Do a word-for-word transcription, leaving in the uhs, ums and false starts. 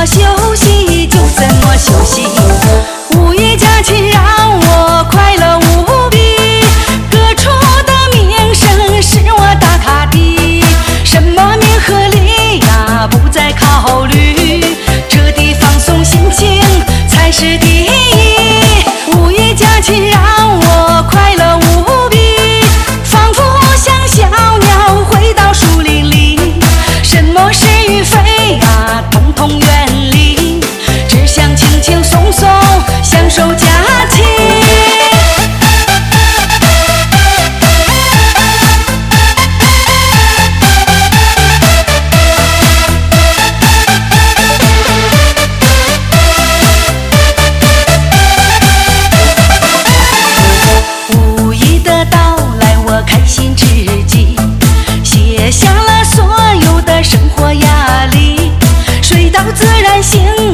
么休息就怎么休息。五一假期让我快乐无比，各处的名声使我打卡的，什么名和利呀不再考虑，彻底放松心情才是第一。五一假期让我快乐无比，仿佛像小鸟回到树林里，什么是与非啊统统远离，只想轻轻松松享受假期。五一的到来我开心至极，卸下了所有的生活压力，睡到自然醒